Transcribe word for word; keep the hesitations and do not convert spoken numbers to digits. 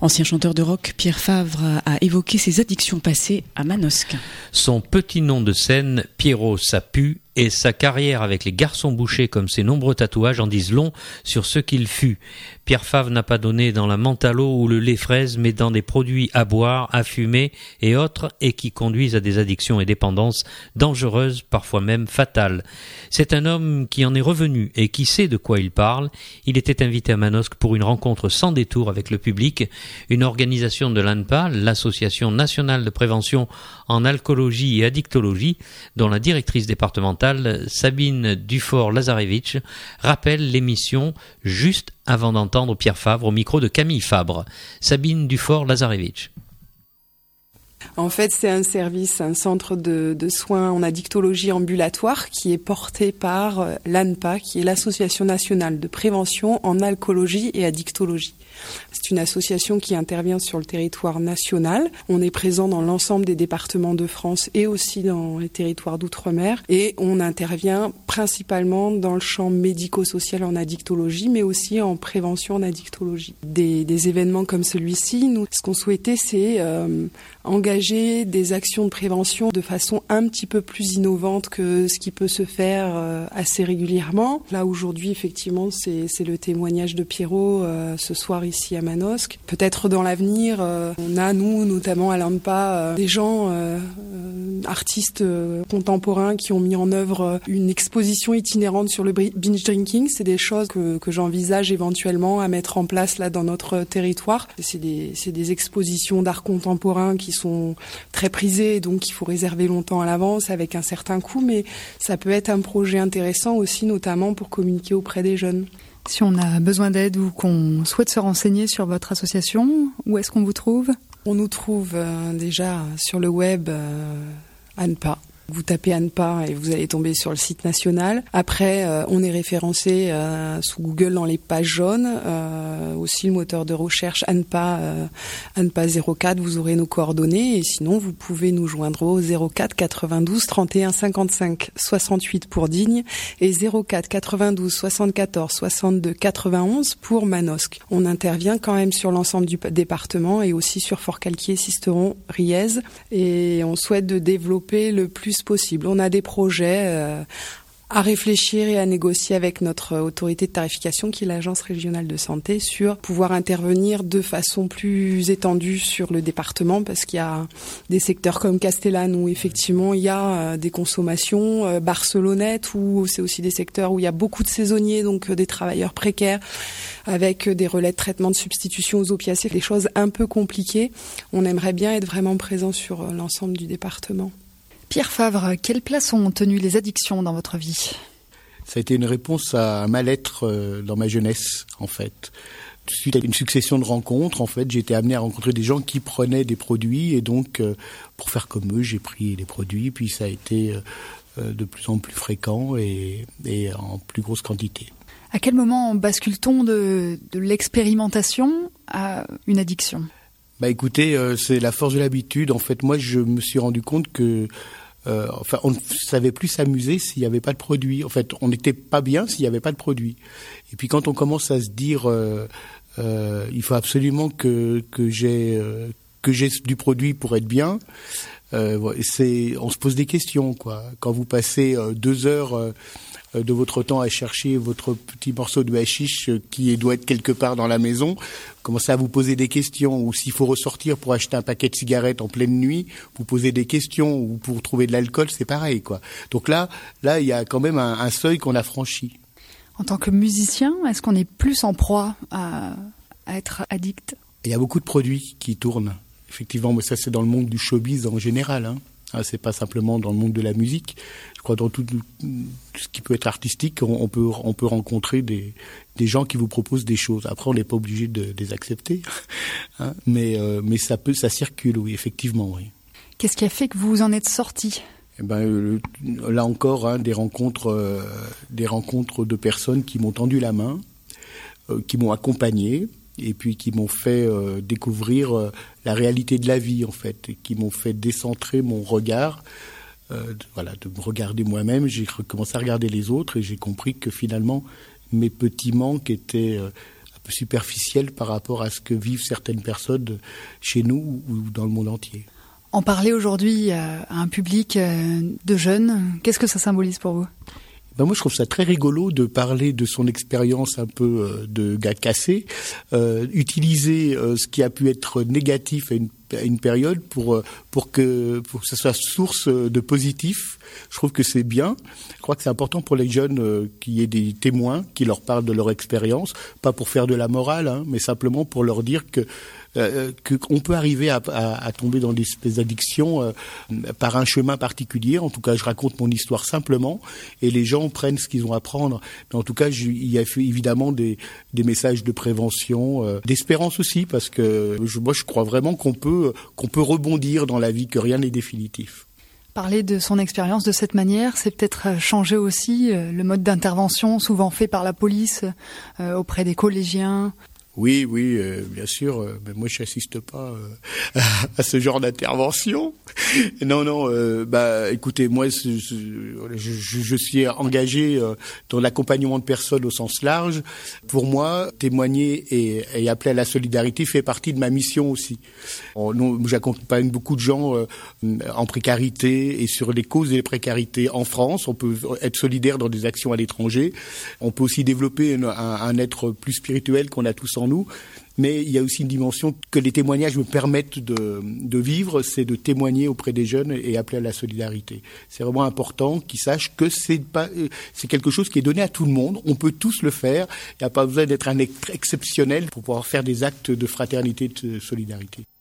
Ancien chanteur de rock, Pierre Favre a évoqué ses addictions passées à Manosque. Son petit nom de scène, Pierrot ça pue, et sa carrière avec les Garçons Bouchés comme ses nombreux tatouages en disent long sur ce qu'il fut. Pierre Favre n'a pas donné dans la menthe à l'eau ou le lait fraise, mais dans des produits à boire, à fumer et autres, et qui conduisent à des addictions et dépendances dangereuses, parfois même fatales. C'est un homme qui en est revenu et qui sait de quoi il parle. Il était invité à Manosque pour une rencontre sans détour avec le public, une organisation de l'A N P A, l'Association nationale de prévention en alcoolologie et addictologie, dont la directrice départementale Sabine Dufaure-Lazarevitch rappelle l'émission juste avant d'entendre Pierre Favre au micro de Camille Fabre. Sabine Dufaure-Lazarevitch. En fait, c'est un service, un centre de, de soins en addictologie ambulatoire qui est porté par l'A N P A, qui est l'Association nationale de prévention en alcoolologie et addictologie. C'est une association qui intervient sur le territoire national. On est présent dans l'ensemble des départements de France et aussi dans les territoires d'outre-mer. Et on intervient principalement dans le champ médico-social en addictologie, mais aussi en prévention en addictologie. Des, des événements comme celui-ci, nous, ce qu'on souhaitait, c'est euh, engager des actions de prévention de façon un petit peu plus innovante que ce qui peut se faire euh, assez régulièrement. Là, aujourd'hui, effectivement, c'est, c'est le témoignage de Pierrot euh, ce soir ici à Manosque. Peut-être dans l'avenir, euh, on a, nous, notamment à l'A N P A, euh, des gens, euh, euh, artistes euh, contemporains qui ont mis en œuvre euh, une exposition itinérante sur le binge drinking. C'est des choses que, que j'envisage éventuellement à mettre en place là dans notre territoire. C'est des, c'est des expositions d'art contemporain qui sont très prisées, donc il faut réserver longtemps à l'avance avec un certain coût, mais ça peut être un projet intéressant aussi, notamment pour communiquer auprès des jeunes. Si on a besoin d'aide ou qu'on souhaite se renseigner sur votre association, où est-ce qu'on vous trouve ? On nous trouve euh, déjà sur le web euh, A N P A. Vous tapez A N P A et vous allez tomber sur le site national. Après, euh, on est référencé euh, sous Google dans les pages jaunes. Euh, aussi le moteur de recherche A N P A, euh, A N P A zéro quatre, vous aurez nos coordonnées. Et sinon, vous pouvez nous joindre au zéro quatre quatre-vingt-douze trente et un cinquante-cinq soixante-huit pour Digne et zéro quatre quatre-vingt-douze soixante-quatorze soixante-deux quatre-vingt-onze pour Manosque. On intervient quand même sur l'ensemble du département et aussi sur Forcalquier, Sisteron, Riez. Et on souhaite de développer le plus possible. On a des projets euh, à réfléchir et à négocier avec notre autorité de tarification qui est l'Agence régionale de santé sur pouvoir intervenir de façon plus étendue sur le département parce qu'il y a des secteurs comme Castellane où effectivement il y a euh, des consommations, euh, Barcelonnette où c'est aussi des secteurs où il y a beaucoup de saisonniers, donc euh, des travailleurs précaires avec des relais de traitement de substitution aux opiacés, des choses un peu compliquées. On aimerait bien être vraiment présent sur euh, l'ensemble du département. Pierre Favre, quelle place ont tenu les addictions dans votre vie ? Ça a été une réponse à un mal-être euh, dans ma jeunesse, en fait. Suite à une succession de rencontres, en fait, j'ai été amené à rencontrer des gens qui prenaient des produits et donc, euh, pour faire comme eux, j'ai pris les produits. Puis ça a été euh, de plus en plus fréquent et, et en plus grosse quantité. À quel moment bascule-t-on de, de l'expérimentation à une addiction ? Bah écoutez, euh, c'est la force de l'habitude. En fait, moi, je me suis rendu compte que Euh, enfin, on ne savait plus s'amuser s'il n'y avait pas de produit. En fait, on n'était pas bien s'il n'y avait pas de produit. Et puis quand on commence à se dire, euh, euh, il faut absolument que que j'ai euh, que j'ai du produit pour être bien, euh, c'est, on se pose des questions, quoi. Quand vous passez euh, deux heures euh, de votre temps à chercher votre petit morceau de hashish qui doit être quelque part dans la maison, commencez à vous poser des questions, ou s'il faut ressortir pour acheter un paquet de cigarettes en pleine nuit, vous posez des questions, ou pour trouver de l'alcool, c'est pareil, quoi. Donc là, là, il y a quand même un, un seuil qu'on a franchi. En tant que musicien, est-ce qu'on est plus en proie à, à être addict ? Il y a beaucoup de produits qui tournent. Effectivement, mais ça c'est dans le monde du showbiz en général, hein. Ah, c'est pas simplement dans le monde de la musique. Je crois dans tout, tout ce qui peut être artistique, on, on peut on peut rencontrer des des gens qui vous proposent des choses. Après, on n'est pas obligé de, de les accepter, hein, mais euh, mais ça peut ça circule, oui, effectivement, oui. Qu'est-ce qui a fait que vous en êtes sorti ? Eh ben euh, là encore, hein, des rencontres euh, des rencontres de personnes qui m'ont tendu la main, euh, qui m'ont accompagné. Et puis qui m'ont fait euh, découvrir euh, la réalité de la vie, en fait, et qui m'ont fait décentrer mon regard, euh, de, voilà, de me regarder moi-même. J'ai commencé à regarder les autres et j'ai compris que finalement, mes petits manques étaient euh, peu superficiel par rapport à ce que vivent certaines personnes chez nous ou dans le monde entier. En parler aujourd'hui à un public de jeunes, qu'est-ce que ça symbolise pour vous ? Ben moi, je trouve ça très rigolo de parler de son expérience un peu euh, de gars cassé, euh, utiliser euh, ce qui a pu être négatif à une, à une période pour euh, pour que pour que ça soit source de positif. Je trouve que c'est bien. Je crois que c'est important pour les jeunes euh, qu'il y ait des témoins qui leur parlent de leur expérience, pas pour faire de la morale, hein, mais simplement pour leur dire que Euh, qu'on peut arriver à, à, à tomber dans des espèces d'addictions euh, par un chemin particulier. En tout cas, je raconte mon histoire simplement et les gens prennent ce qu'ils ont à prendre. Mais en tout cas, je, il y a évidemment des, des messages de prévention, euh, d'espérance aussi, parce que je, moi, je crois vraiment qu'on peut, qu'on peut rebondir dans la vie, que rien n'est définitif. Parler de son expérience de cette manière, c'est peut-être changer aussi le mode d'intervention souvent fait par la police euh, auprès des collégiens. Oui, oui, euh, bien sûr. Euh, mais moi, je n'assiste pas euh, à ce genre d'intervention. Non, non. Euh, bah, écoutez, moi, je, je, je suis engagé euh, dans l'accompagnement de personnes au sens large. Pour moi, témoigner et, et appeler à la solidarité fait partie de ma mission aussi. Bon, nous, j'accompagne beaucoup de gens euh, en précarité et sur les causes des précarités en France. On peut être solidaire dans des actions à l'étranger. On peut aussi développer un, un être plus spirituel qu'on a tous en nous, mais il y a aussi une dimension que les témoignages me permettent de, de vivre, c'est de témoigner auprès des jeunes et appeler à la solidarité. C'est vraiment important qu'ils sachent que c'est pas, c'est quelque chose qui est donné à tout le monde. On peut tous le faire. Il n'y a pas besoin d'être un exceptionnel pour pouvoir faire des actes de fraternité et de solidarité.